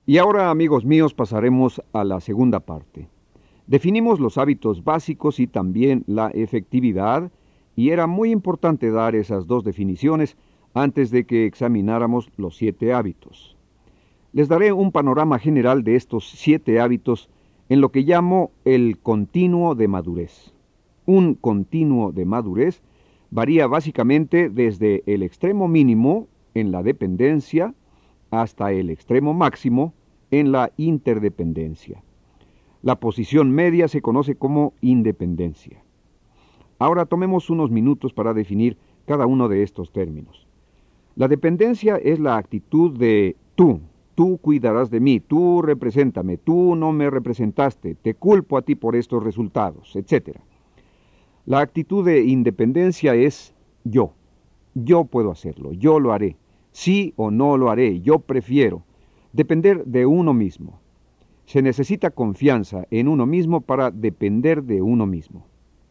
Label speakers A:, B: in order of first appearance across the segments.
A: Y ahora, amigos míos, pasaremos a la segunda parte. Definimos los hábitos básicos y también la efectividad, y era muy importante dar esas dos definiciones antes de que examináramos los 7 hábitos. Les daré un panorama general de estos 7 hábitos en lo que llamo el continuo de madurez. Un continuo de madurez varía básicamente desde el extremo mínimo en la dependencia hasta el extremo máximo en la interdependencia. La posición media se conoce como independencia. Ahora tomemos unos minutos para definir cada uno de estos términos. La dependencia es la actitud de tú cuidarás de mí, tú represéntame, tú no me representaste, te culpo a ti por estos resultados, etc. La actitud de independencia es yo puedo hacerlo, yo lo haré, sí o no lo haré, yo prefiero, depender de uno mismo. Se necesita confianza en uno mismo para depender de uno mismo.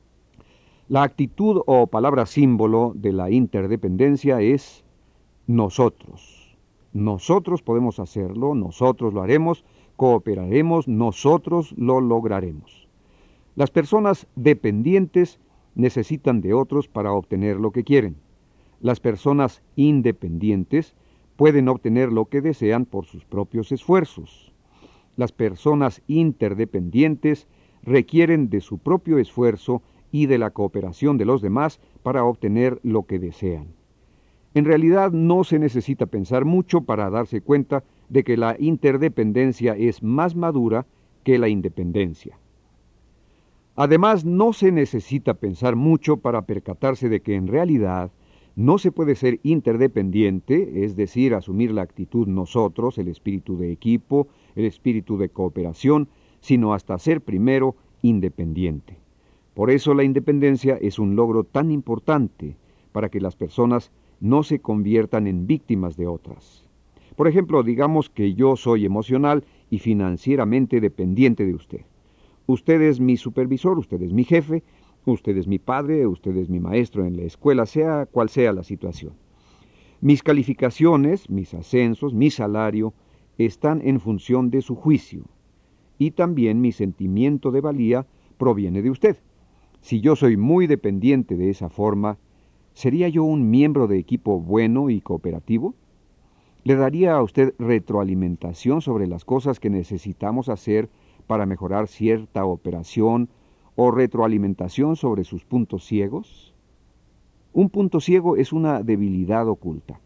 A: La actitud o palabra símbolo de la interdependencia es nosotros. Nosotros podemos hacerlo, nosotros lo haremos, cooperaremos, nosotros lo lograremos. Las personas dependientes necesitan de otros para obtener lo que quieren. Las personas independientes pueden obtener lo que desean por sus propios esfuerzos. Las personas interdependientes requieren de su propio esfuerzo y de la cooperación de los demás para obtener lo que desean. En realidad no se necesita pensar mucho para darse cuenta de que la interdependencia es más madura que la independencia. Además, no se necesita pensar mucho para percatarse de que en realidad no se puede ser interdependiente, es decir, asumir la actitud nosotros, el espíritu de equipo, el espíritu de cooperación, sino hasta ser primero independiente. Por eso la independencia es un logro tan importante para que las personas no se conviertan en víctimas de otras. Por ejemplo, digamos que yo soy emocional y financieramente dependiente de usted. Usted es mi supervisor, usted es mi jefe, usted es mi padre, usted es mi maestro en la escuela, sea cual sea la situación. Mis calificaciones, mis ascensos, mi salario, están en función de su juicio. Y también mi sentimiento de valía proviene de usted. Si yo soy muy dependiente de esa forma, ¿sería yo un miembro de equipo bueno y cooperativo? ¿Le daría a usted retroalimentación sobre las cosas que necesitamos hacer para mejorar cierta operación o retroalimentación sobre sus puntos ciegos? Un punto ciego es una debilidad oculta.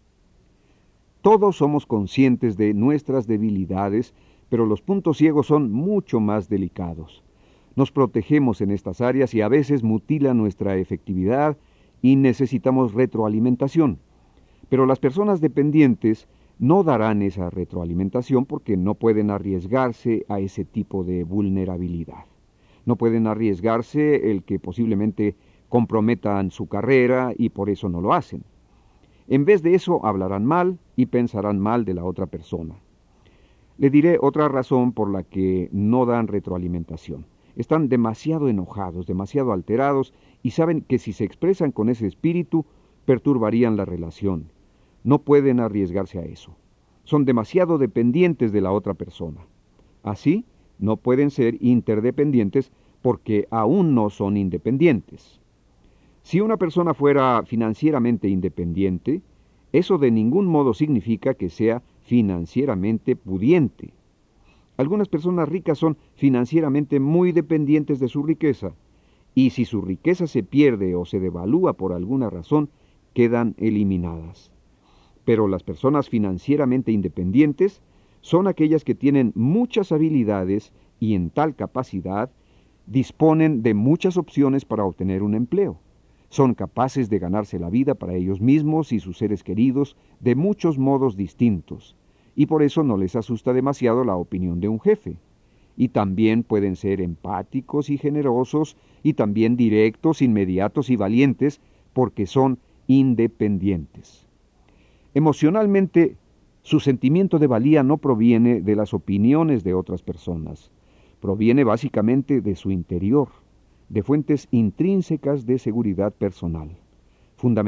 A: Todos somos conscientes de nuestras debilidades, pero los puntos ciegos son mucho más delicados. Nos protegemos en estas áreas y a veces mutilan nuestra efectividad y necesitamos retroalimentación. Pero las personas dependientes no darán esa retroalimentación porque no pueden arriesgarse a ese tipo de vulnerabilidad. No pueden arriesgarse el que posiblemente comprometan su carrera y por eso no lo hacen. En vez de eso hablarán mal y pensarán mal de la otra persona. Le diré otra razón por la que no dan retroalimentación. Están demasiado enojados, demasiado alterados y saben que si se expresan con ese espíritu, perturbarían la relación. No pueden arriesgarse a eso. Son demasiado dependientes de la otra persona. Así, no pueden ser interdependientes porque aún no son independientes. Si una persona fuera financieramente independiente, eso de ningún modo significa que sea financieramente pudiente. Algunas personas ricas son financieramente muy dependientes de su riqueza, y si su riqueza se pierde o se devalúa por alguna razón, quedan eliminadas. Pero las personas financieramente independientes son aquellas que tienen muchas habilidades y en tal capacidad disponen de muchas opciones para obtener un empleo. Son capaces de ganarse la vida para ellos mismos y sus seres queridos de muchos modos distintos, y por eso no les asusta demasiado la opinión de un jefe. Y también pueden ser empáticos y generosos, y también directos, inmediatos y valientes, porque son independientes. Emocionalmente, su sentimiento de valía no proviene de las opiniones de otras personas, proviene básicamente de su interior, de fuentes intrínsecas de seguridad personal.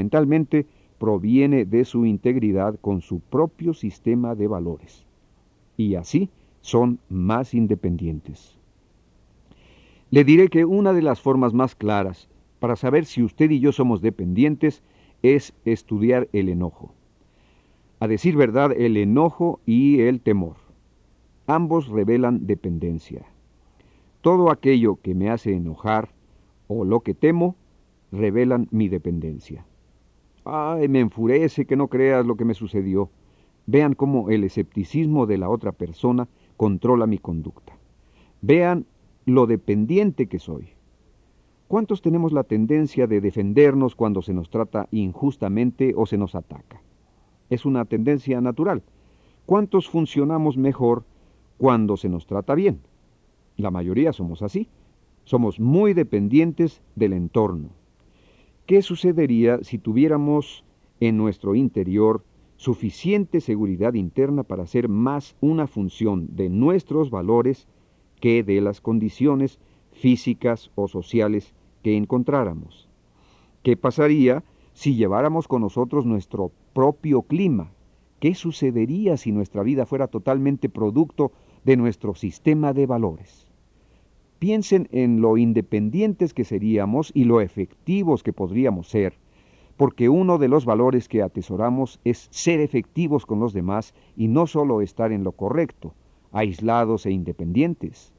A: Fundamentalmente, proviene de su integridad con su propio sistema de valores. y así son más independientes. Le diré que una de las formas más claras para saber si usted y yo somos dependientes es estudiar el enojo. A decir verdad, el enojo y el temor. Ambos revelan dependencia. Todo aquello que me hace enojar o lo que temo revelan mi dependencia. Ay, me enfurece que no creas lo que me sucedió. Vean cómo el escepticismo de la otra persona controla mi conducta. Vean lo dependiente que soy. ¿Cuántos tenemos la tendencia de defendernos cuando se nos trata injustamente o se nos ataca? Es una tendencia natural. ¿Cuántos funcionamos mejor cuando se nos trata bien? La mayoría somos así. Somos muy dependientes del entorno. ¿Qué sucedería si tuviéramos en nuestro interior suficiente seguridad interna para hacer más una función de nuestros valores que de las condiciones físicas o sociales que encontráramos? ¿Qué pasaría si lleváramos con nosotros nuestro propio clima? ¿Qué sucedería si nuestra vida fuera totalmente producto de nuestro sistema de valores? Piensen en lo independientes que seríamos y lo efectivos que podríamos ser, porque uno de los valores que atesoramos es ser efectivos con los demás y no solo estar en lo correcto, aislados e independientes.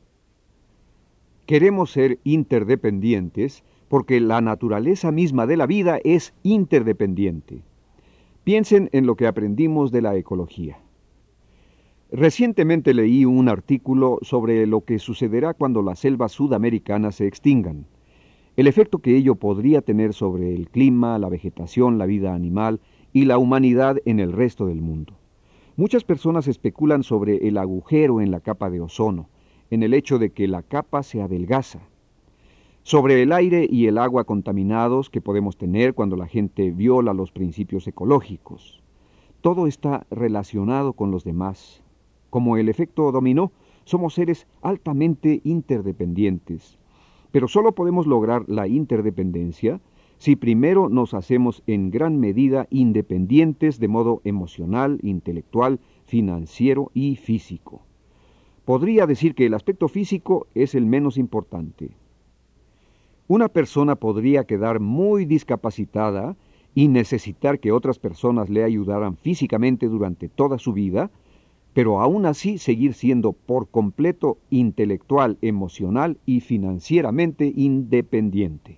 A: Queremos ser interdependientes porque la naturaleza misma de la vida es interdependiente. Piensen en lo que aprendimos de la ecología. Recientemente leí un artículo sobre lo que sucederá cuando las selvas sudamericanas se extingan, el efecto que ello podría tener sobre el clima, la vegetación, la vida animal y la humanidad en el resto del mundo. Muchas personas especulan sobre el agujero en la capa de ozono, en el hecho de que la capa se adelgaza, sobre el aire y el agua contaminados que podemos tener cuando la gente viola los principios ecológicos. Todo está relacionado con los demás. Como el efecto dominó, somos seres altamente interdependientes, pero solo podemos lograr la interdependencia si primero nos hacemos en gran medida independientes de modo emocional, intelectual, financiero y físico. Podría decir que el aspecto físico es el menos importante. Una persona podría quedar muy discapacitada y necesitar que otras personas le ayudaran físicamente durante toda su vida, pero aún así seguir siendo por completo intelectual, emocional y financieramente independiente.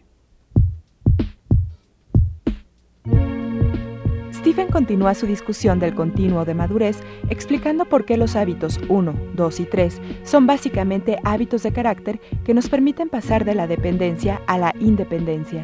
B: Stephen continúa su discusión del continuo de madurez explicando por qué los hábitos 1, 2 y 3 son básicamente hábitos de carácter que nos permiten pasar de la dependencia a la independencia.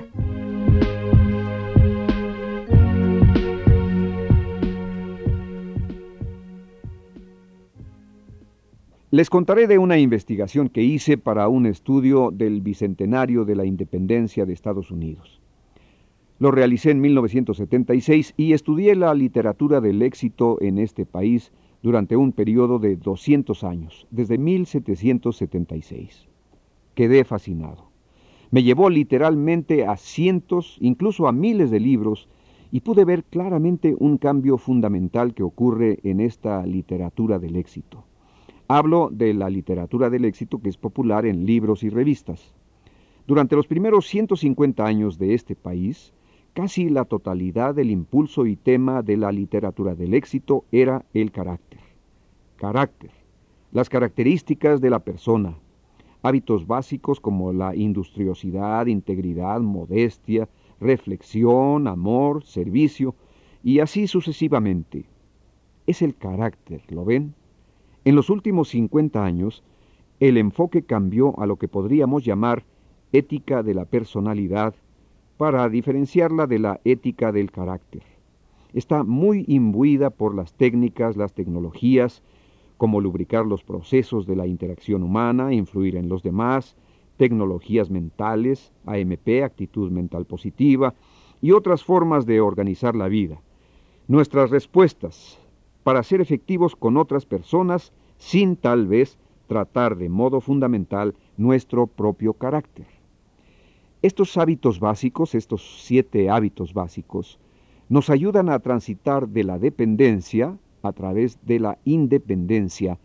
A: Les contaré de una investigación que hice para un estudio del bicentenario de la independencia de Estados Unidos. Lo realicé en 1976 y estudié la literatura del éxito en este país durante un periodo de 200 años, desde 1776. Quedé fascinado. Me llevó literalmente a cientos, incluso a miles de libros, y pude ver claramente un cambio fundamental que ocurre en esta literatura del éxito. Hablo de la literatura del éxito que es popular en libros y revistas. Durante los primeros 150 años de este país, casi la totalidad del impulso y tema de la literatura del éxito era el carácter. Carácter, las características de la persona, hábitos básicos como la industriosidad, integridad, modestia, reflexión, amor, servicio, y así sucesivamente. Es el carácter, ¿lo ven? En los últimos 50 años, el enfoque cambió a lo que podríamos llamar ética de la personalidad, para diferenciarla de la ética del carácter. Está muy imbuida por las técnicas, las tecnologías, como lubricar los procesos de la interacción humana, influir en los demás, tecnologías mentales, AMP, actitud mental positiva, y otras formas de organizar la vida. Nuestras respuestas para ser efectivos con otras personas sin tal vez tratar de modo fundamental nuestro propio carácter. Estos hábitos básicos, estos 7 hábitos básicos, nos ayudan a transitar de la dependencia a través de la independencia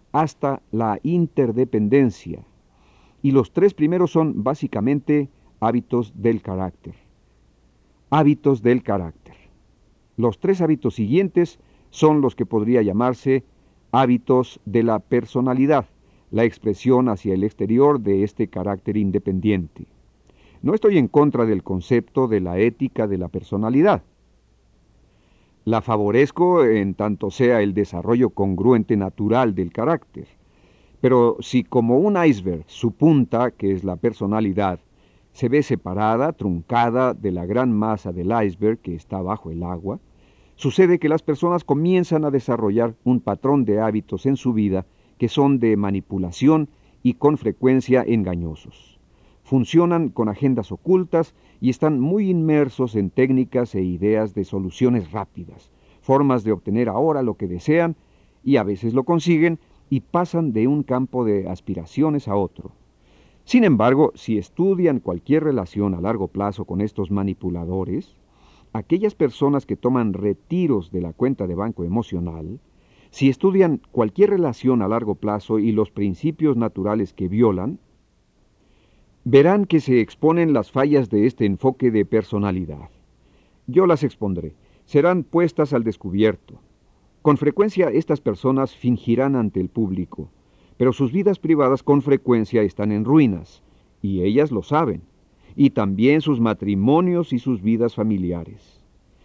A: hasta la interdependencia. Y los tres primeros son básicamente hábitos del carácter. Hábitos del carácter. Los tres hábitos siguientes son los que podría llamarse hábitos de la personalidad, la expresión hacia el exterior de este carácter independiente. No estoy en contra del concepto de la ética de la personalidad. La favorezco en tanto sea el desarrollo congruente natural del carácter. Pero si como un iceberg su punta, que es la personalidad, se ve separada, truncada de la gran masa del iceberg que está bajo el agua, sucede que las personas comienzan a desarrollar un patrón de hábitos en su vida que son de manipulación y con frecuencia engañosos. Funcionan con agendas ocultas y están muy inmersos en técnicas e ideas de soluciones rápidas, formas de obtener ahora lo que desean y a veces lo consiguen y pasan de un campo de aspiraciones a otro. Sin embargo, si estudian cualquier relación a largo plazo con estos manipuladores, aquellas personas que toman retiros de la cuenta de banco emocional, si estudian cualquier relación a largo plazo y los principios naturales que violan, verán que se exponen las fallas de este enfoque de personalidad. Yo las expondré. Serán puestas al descubierto. Con frecuencia estas personas fingirán ante el público, pero sus vidas privadas con frecuencia están en ruinas, y ellas lo saben, y también sus matrimonios y sus vidas familiares.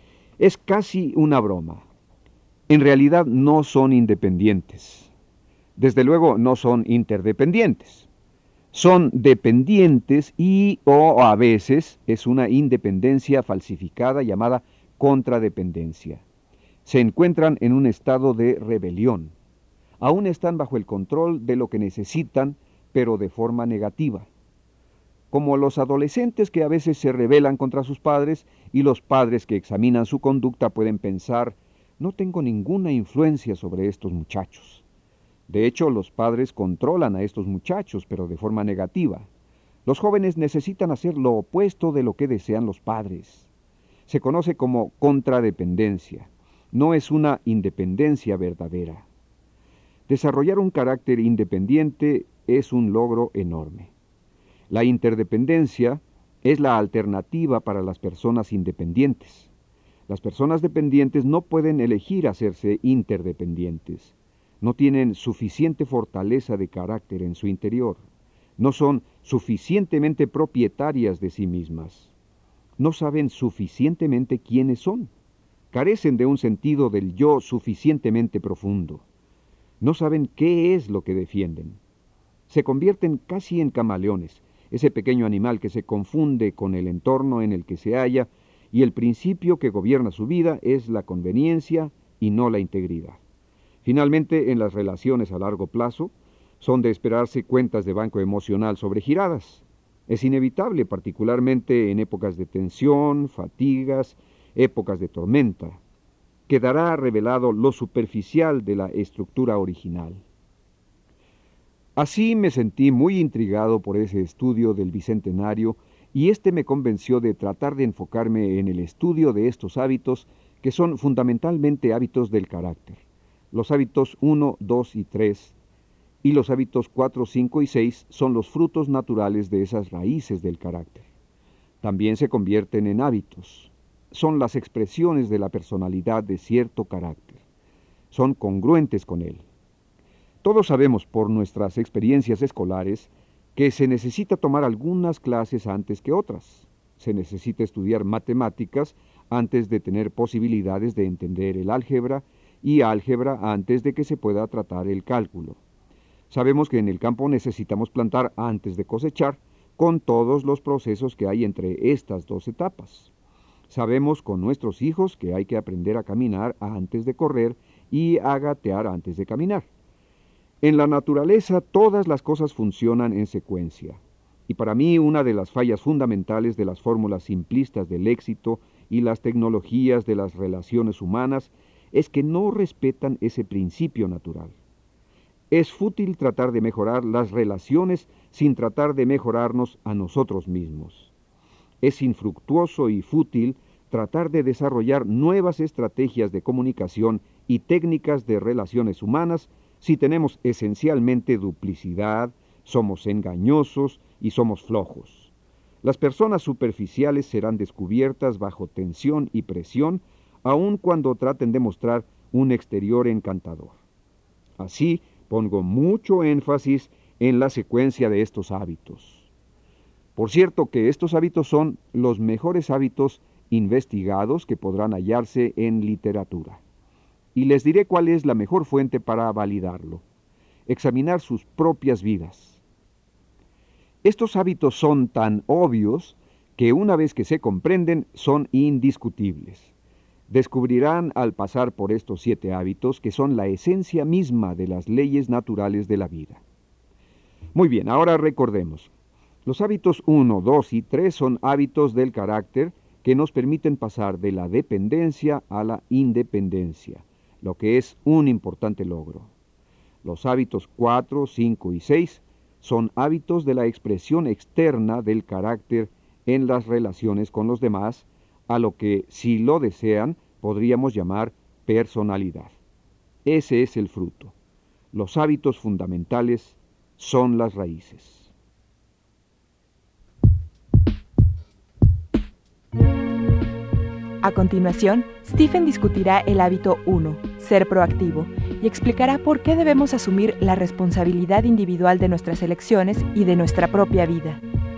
A: Es casi una broma. En realidad no son independientes. Desde luego no son interdependientes. Son dependientes y o a veces es una independencia falsificada llamada contradependencia. Se encuentran en un estado de rebelión. Aún están bajo el control de lo que necesitan, pero de forma negativa. Como los adolescentes que a veces se rebelan contra sus padres y los padres que examinan su conducta pueden pensar, no tengo ninguna influencia sobre estos muchachos. De hecho, los padres controlan a estos muchachos, pero de forma negativa. Los jóvenes necesitan hacer lo opuesto de lo que desean los padres. Se conoce como contradependencia. No es una independencia verdadera. Desarrollar un carácter independiente es un logro enorme. La interdependencia es la alternativa para las personas independientes. Las personas dependientes no pueden elegir hacerse interdependientes. No tienen suficiente fortaleza de carácter en su interior. No son suficientemente propietarias de sí mismas. No saben suficientemente quiénes son. Carecen de un sentido del yo suficientemente profundo. No saben qué es lo que defienden. Se convierten casi en camaleones, ese pequeño animal que se confunde con el entorno en el que se halla, y el principio que gobierna su vida es la conveniencia y no la integridad. Finalmente, en las relaciones a largo plazo, son de esperarse cuentas de banco emocional sobregiradas. Es inevitable, particularmente en épocas de tensión, fatigas, épocas de tormenta. Quedará revelado lo superficial de la estructura original. Así me sentí muy intrigado por ese estudio del Bicentenario y este me convenció de tratar de enfocarme en el estudio de estos hábitos que son fundamentalmente hábitos del carácter. Los hábitos 1, 2 y 3 y los hábitos 4, 5 y 6 son los frutos naturales de esas raíces del carácter. También se convierten en hábitos. Son las expresiones de la personalidad de cierto carácter. Son congruentes con él. Todos sabemos por nuestras experiencias escolares que se necesita tomar algunas clases antes que otras. Se necesita estudiar matemáticas antes de tener posibilidades de entender el álgebra y álgebra antes de que se pueda tratar el cálculo. Sabemos que en el campo necesitamos plantar antes de cosechar, con todos los procesos que hay entre estas dos etapas. Sabemos con nuestros hijos que hay que aprender a caminar antes de correr y a gatear antes de caminar. En la naturaleza todas las cosas funcionan en secuencia, y para mí una de las fallas fundamentales de las fórmulas simplistas del éxito y las tecnologías de las relaciones humanas es que no respetan ese principio natural. Es fútil tratar de mejorar las relaciones sin tratar de mejorarnos a nosotros mismos. Es infructuoso y fútil tratar de desarrollar nuevas estrategias de comunicación y técnicas de relaciones humanas si tenemos esencialmente duplicidad, somos engañosos y somos flojos. Las personas superficiales serán descubiertas bajo tensión y presión, aun cuando traten de mostrar un exterior encantador. Así, pongo mucho énfasis en la secuencia de estos hábitos. Por cierto que estos hábitos son los mejores hábitos investigados que podrán hallarse en literatura. Y les diré cuál es la mejor fuente para validarlo. Examinar sus propias vidas. Estos hábitos son tan obvios que una vez que se comprenden son indiscutibles. Descubrirán al pasar por estos 7 hábitos que son la esencia misma de las leyes naturales de la vida. Muy bien, ahora recordemos. Los hábitos 1, 2 y 3 son hábitos del carácter que nos permiten pasar de la dependencia a la independencia, lo que es un importante logro. Los hábitos 4, 5 y 6 son hábitos de la expresión externa del carácter en las relaciones con los demás, a lo que, si lo desean, podríamos llamar personalidad. Ese es el fruto. Los hábitos fundamentales son las raíces.
B: A continuación, Stephen discutirá el hábito 1, ser proactivo, y explicará por qué debemos asumir la responsabilidad individual de nuestras elecciones y de nuestra propia vida.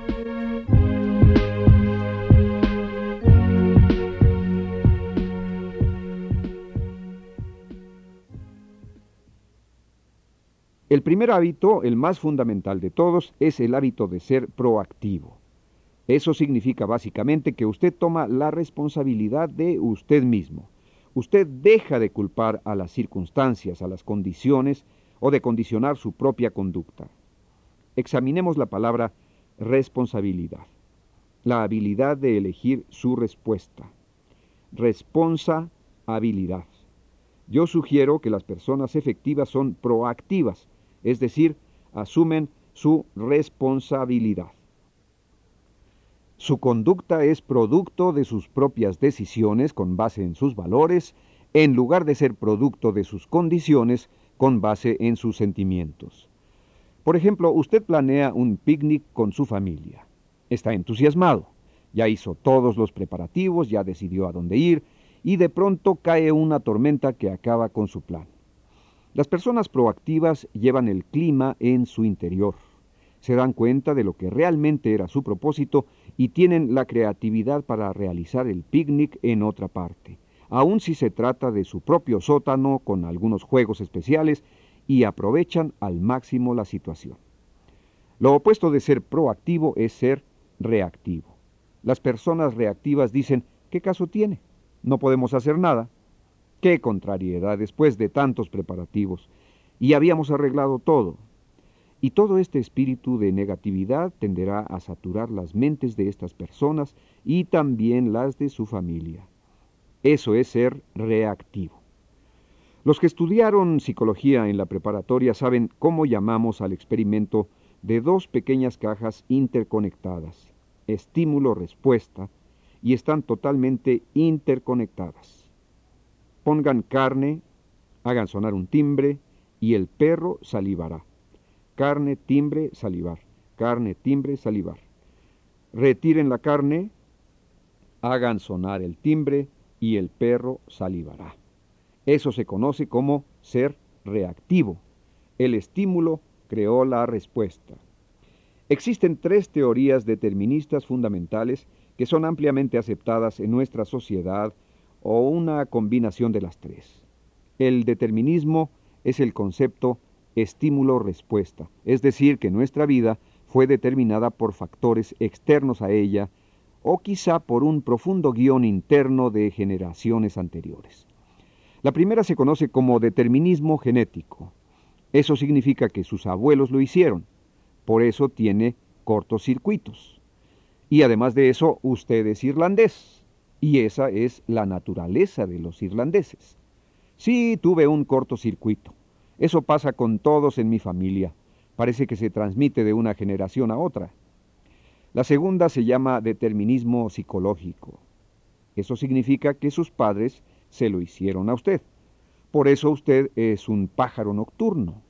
A: El primer hábito, el más fundamental de todos, es el hábito de ser proactivo. Eso significa básicamente que usted toma la responsabilidad de usted mismo. Usted deja de culpar a las circunstancias, a las condiciones o de condicionar su propia conducta. Examinemos la palabra responsabilidad, la habilidad de elegir su respuesta. Responsabilidad. Yo sugiero que las personas efectivas son proactivas, es decir, asumen su responsabilidad. Su conducta es producto de sus propias decisiones con base en sus valores, en lugar de ser producto de sus condiciones con base en sus sentimientos. Por ejemplo, usted planea un picnic con su familia. Está entusiasmado, ya hizo todos los preparativos, ya decidió a dónde ir, y de pronto cae una tormenta que acaba con su plan. Las personas proactivas llevan el clima en su interior. Se dan cuenta de lo que realmente era su propósito y tienen la creatividad para realizar el picnic en otra parte, aun si se trata de su propio sótano con algunos juegos especiales, y aprovechan al máximo la situación. Lo opuesto de ser proactivo es ser reactivo. Las personas reactivas dicen, ¿qué caso tiene? No podemos hacer nada. ¡Qué contrariedad después de tantos preparativos! Y habíamos arreglado todo. Y todo este espíritu de negatividad tenderá a saturar las mentes de estas personas y también las de su familia. Eso es ser reactivo. Los que estudiaron psicología en la preparatoria saben cómo llamamos al experimento de 2 pequeñas cajas interconectadas, estímulo-respuesta, y están totalmente interconectadas. Pongan carne, hagan sonar un timbre, y el perro salivará. Carne, timbre, salivar. Carne, timbre, salivar. Retiren la carne, hagan sonar el timbre y el perro salivará. Eso se conoce como ser reactivo. El estímulo creó la respuesta. Existen 3 teorías deterministas fundamentales que son ampliamente aceptadas en nuestra sociedad, o una combinación de las 3. El determinismo es el concepto estímulo-respuesta, es decir, que nuestra vida fue determinada por factores externos a ella, o quizá por un profundo guión interno de generaciones anteriores. La primera se conoce como determinismo genético. Eso significa que sus abuelos lo hicieron, por eso tiene cortocircuitos. Y además de eso, usted es irlandés, y esa es la naturaleza de los irlandeses. Sí, tuve un cortocircuito. Eso pasa con todos en mi familia. Parece que se transmite de una generación a otra. La segunda se llama determinismo psicológico. Eso significa que sus padres se lo hicieron a usted. Por eso usted es un pájaro nocturno.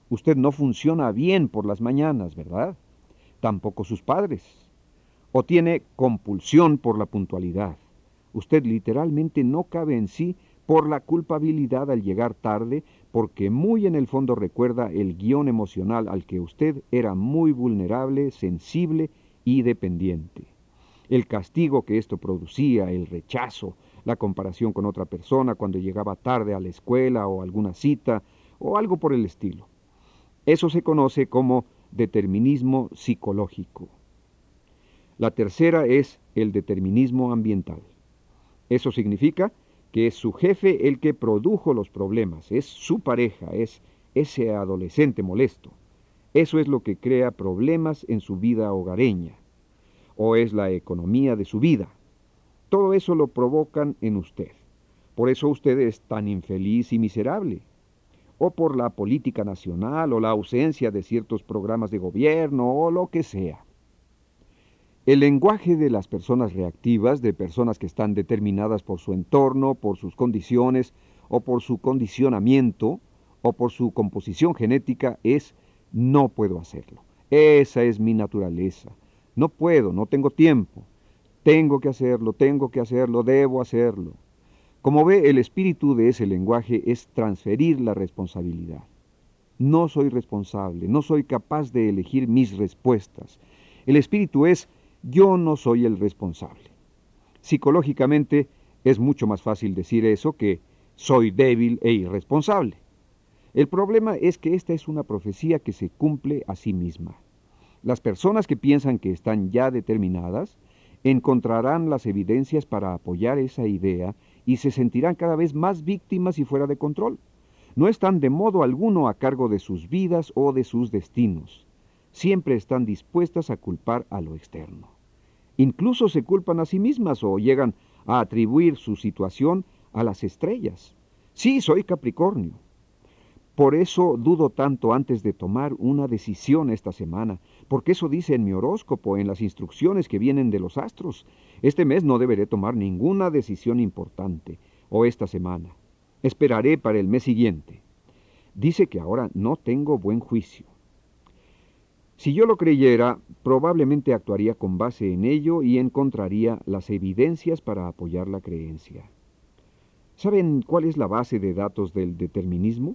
A: Usted no funciona bien por las mañanas, ¿verdad? Tampoco sus padres. O tiene compulsión por la puntualidad. Usted literalmente no cabe en sí por la culpabilidad al llegar tarde, porque muy en el fondo recuerda el guión emocional al que usted era muy vulnerable, sensible y dependiente. El castigo que esto producía, el rechazo, la comparación con otra persona cuando llegaba tarde a la escuela o alguna cita, o algo por el estilo. Eso se conoce como determinismo psicológico. La tercera es el determinismo ambiental. Eso significa que es su jefe el que produjo los problemas, es su pareja, es ese adolescente molesto. Eso es lo que crea problemas en su vida hogareña, o es la economía de su vida. Todo eso lo provocan en usted. Por eso usted es tan infeliz y miserable. O por la política nacional, o la ausencia de ciertos programas de gobierno, o lo que sea. El lenguaje de las personas reactivas, de personas que están determinadas por su entorno, por sus condiciones, o por su condicionamiento, o por su composición genética, es no puedo hacerlo. Esa es mi naturaleza. No puedo, no tengo tiempo. Tengo que hacerlo, debo hacerlo. Como ve, el espíritu de ese lenguaje es transferir la responsabilidad. No soy responsable, no soy capaz de elegir mis respuestas. El espíritu es yo no soy el responsable. Psicológicamente es mucho más fácil decir eso que soy débil e irresponsable. El problema es que esta es una profecía que se cumple a sí misma. Las personas que piensan que están ya determinadas encontrarán las evidencias para apoyar esa idea y se sentirán cada vez más víctimas y fuera de control. No están de modo alguno a cargo de sus vidas o de sus destinos. Siempre están dispuestas a culpar a lo externo. Incluso se culpan a sí mismas o llegan a atribuir su situación a las estrellas. Sí, soy Capricornio. Por eso dudo tanto antes de tomar una decisión esta semana, porque eso dice en mi horóscopo, en las instrucciones que vienen de los astros. Este mes no deberé tomar ninguna decisión importante, o esta semana. Esperaré para el mes siguiente. Dice que ahora no tengo buen juicio. Si yo lo creyera, probablemente actuaría con base en ello y encontraría las evidencias para apoyar la creencia. ¿Saben cuál es la base de datos del determinismo?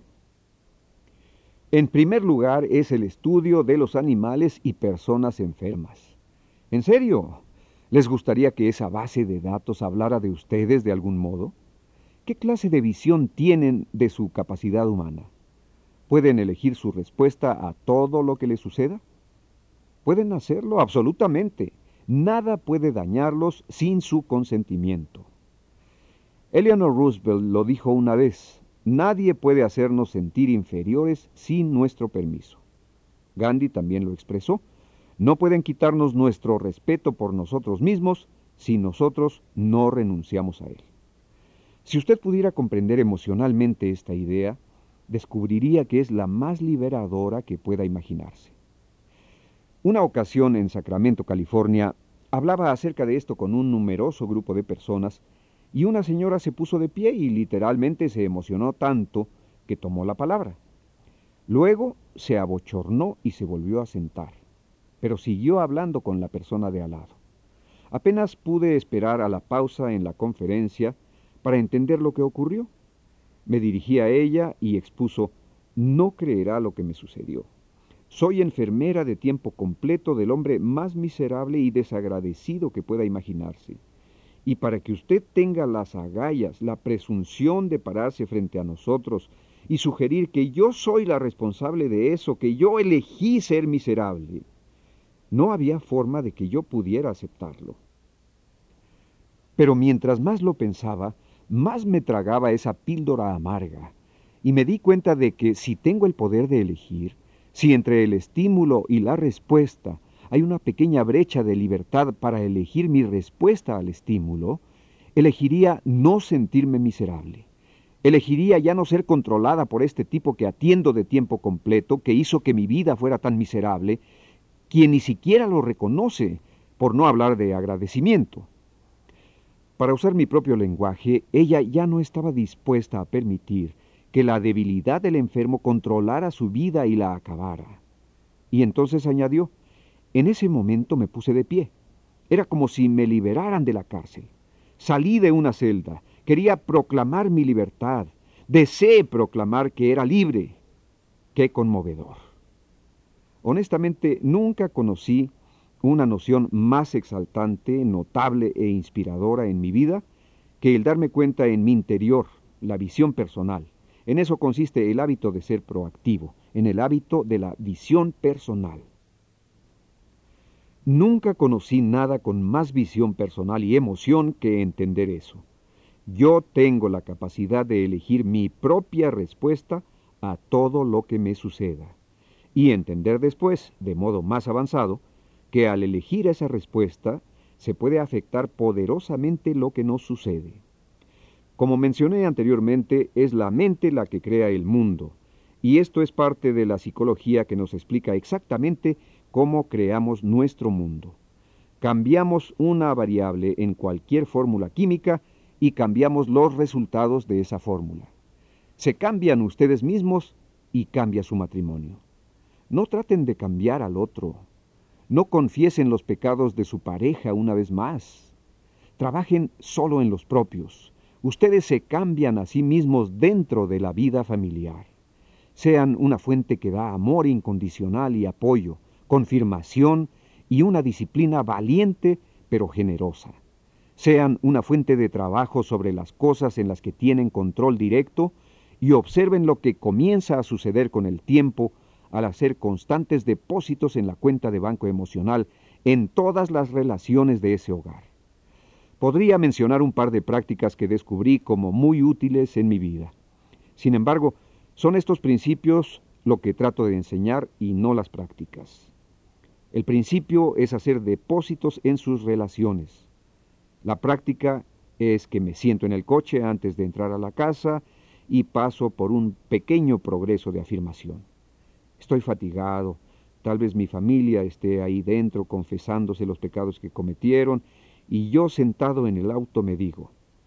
A: En primer lugar, es el estudio de los animales y personas enfermas. ¿En serio? ¿Les gustaría que esa base de datos hablara de ustedes de algún modo? ¿Qué clase de visión tienen de su capacidad humana? ¿Pueden elegir su respuesta a todo lo que les suceda? Pueden hacerlo absolutamente. Nada puede dañarlos sin su consentimiento. Eleanor Roosevelt lo dijo una vez: nadie puede hacernos sentir inferiores sin nuestro permiso. Gandhi también lo expresó: no pueden quitarnos nuestro respeto por nosotros mismos si nosotros no renunciamos a él. Si usted pudiera comprender emocionalmente esta idea, descubriría que es la más liberadora que pueda imaginarse. Una ocasión en Sacramento, California, hablaba acerca de esto con un numeroso grupo de personas y una señora se puso de pie y literalmente se emocionó tanto que tomó la palabra. Luego se abochornó y se volvió a sentar, pero siguió hablando con la persona de al lado. Apenas pude esperar a la pausa en la conferencia para entender lo que ocurrió. Me dirigí a ella y expuso: no creerá lo que me sucedió. Soy enfermera de tiempo completo del hombre más miserable y desagradecido que pueda imaginarse. Y para que usted tenga las agallas, la presunción de pararse frente a nosotros y sugerir que yo soy la responsable de eso, que yo elegí ser miserable, no había forma de que yo pudiera aceptarlo. Pero mientras más lo pensaba, más me tragaba esa píldora amarga, y me di cuenta de que si tengo el poder de elegir, si entre el estímulo y la respuesta hay una pequeña brecha de libertad para elegir mi respuesta al estímulo, elegiría no sentirme miserable. Elegiría ya no ser controlada por este tipo que atiendo de tiempo completo, que hizo que mi vida fuera tan miserable, quien ni siquiera lo reconoce, por no hablar de agradecimiento. Para usar mi propio lenguaje, ella ya no estaba dispuesta a permitir que la debilidad del enfermo controlara su vida y la acabara. Y entonces añadió, en ese momento me puse de pie. Era como si me liberaran de la cárcel. Salí de una celda, quería proclamar mi libertad, deseé proclamar que era libre. ¡Qué conmovedor! Honestamente, nunca conocí una noción más exaltante, notable e inspiradora en mi vida que el darme cuenta en mi interior, la visión personal. En eso consiste el hábito de ser proactivo, en el hábito de la visión personal. Nunca conocí nada con más visión personal y emoción que entender eso. Yo tengo la capacidad de elegir mi propia respuesta a todo lo que me suceda, y entender después, de modo más avanzado, que al elegir esa respuesta se puede afectar poderosamente lo que nos sucede. Como mencioné anteriormente, es la mente la que crea el mundo, y esto es parte de la psicología que nos explica exactamente cómo creamos nuestro mundo. Cambiamos una variable en cualquier fórmula química y cambiamos los resultados de esa fórmula. Se cambian ustedes mismos y cambia su matrimonio. No traten de cambiar al otro. No confiesen los pecados de su pareja una vez más. Trabajen solo en los propios. Ustedes se cambian a sí mismos dentro de la vida familiar. Sean una fuente que da amor incondicional y apoyo, confirmación y una disciplina valiente pero generosa. Sean una fuente de trabajo sobre las cosas en las que tienen control directo y observen lo que comienza a suceder con el tiempo al hacer constantes depósitos en la cuenta de banco emocional en todas las relaciones de ese hogar. Podría mencionar un par de prácticas que descubrí como muy útiles en mi vida. Sin embargo, son estos principios lo que trato de enseñar y no las prácticas. El principio es hacer depósitos en sus relaciones. La práctica es que me siento en el coche antes de entrar a la casa y paso por un pequeño progreso de afirmación. Estoy fatigado, tal vez mi familia esté ahí dentro confesándose los pecados que cometieron, y yo sentado en el auto me digo,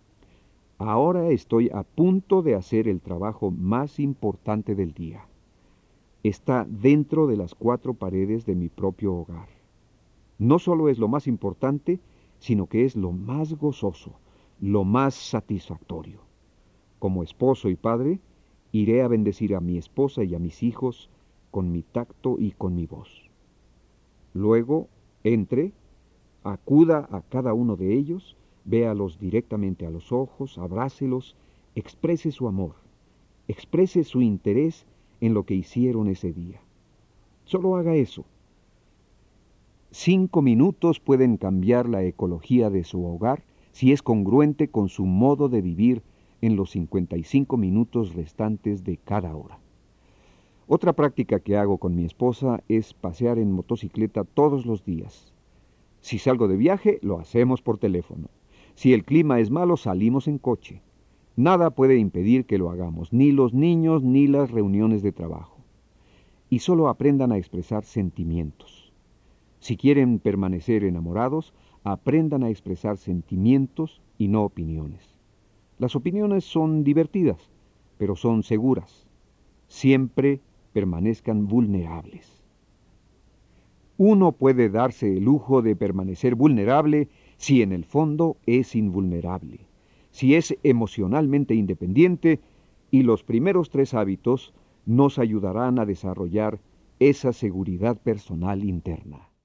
A: ahora estoy a punto de hacer el trabajo más importante del día. Está dentro de las 4 paredes de mi propio hogar. No solo es lo más importante, sino que es lo más gozoso, lo más satisfactorio. Como esposo y padre, iré a bendecir a mi esposa y a mis hijos con mi tacto y con mi voz. Luego, entre, acuda a cada uno de ellos, véalos directamente a los ojos, abrácelos, exprese su amor, exprese su interés en lo que hicieron ese día. Solo haga eso. 5 minutos pueden cambiar la ecología de su hogar si es congruente con su modo de vivir en los 55 minutos restantes de cada hora. Otra práctica que hago con mi esposa es pasear en motocicleta todos los días. Si salgo de viaje, lo hacemos por teléfono. Si el clima es malo, salimos en coche. Nada puede impedir que lo hagamos, ni los niños ni las reuniones de trabajo. Y solo aprendan a expresar sentimientos. Si quieren permanecer enamorados, aprendan a expresar sentimientos y no opiniones. Las opiniones son divertidas, pero son seguras. Siempre permanezcan vulnerables. Uno puede darse el lujo de permanecer vulnerable si en el fondo es invulnerable, si es emocionalmente independiente, y los primeros 3 hábitos nos ayudarán a desarrollar esa seguridad personal interna.